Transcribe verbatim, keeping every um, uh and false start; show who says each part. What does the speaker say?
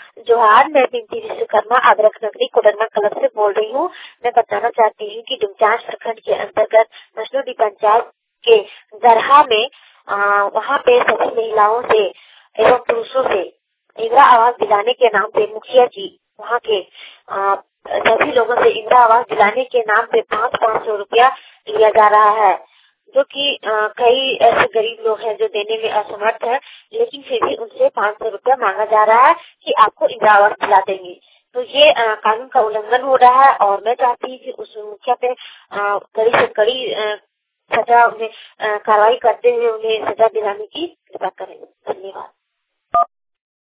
Speaker 1: जोहार, मैं बिनती विश्वकर्मा आगरख नगरी कोडरमा क्लब से बोल रही हूँ। मैं बताना चाहती हूँ कि डुमचांच प्रखंड के अंतर्गत मसनोडी पंचायत के दरहा में आ, वहाँ पे सभी महिलाओं से एवं पुरुषों से इंदिरा आवास दिलाने के नाम पे मुखिया जी वहाँ के आ, सभी लोगों से इंदिरा आवास दिलाने के नाम पे पाँच पाँच सौ रुपया लिया जा रहा है, जो कि कई ऐसे गरीब लोग हैं जो देने में असमर्थ है, लेकिन फिर भी उनसे पाँच सौ रुपया मांगा जा रहा है कि आपको इंदिरा आवास दिला देंगे। तो ये आ, कानून का उल्लंघन हो रहा है और मैं चाहती हूँ कि उस मुखिया पे कड़ी से कड़ी सजा उन्हें कार्रवाई करते हुए उन्हें सजा दिलाने की कृपा करें। धन्यवाद।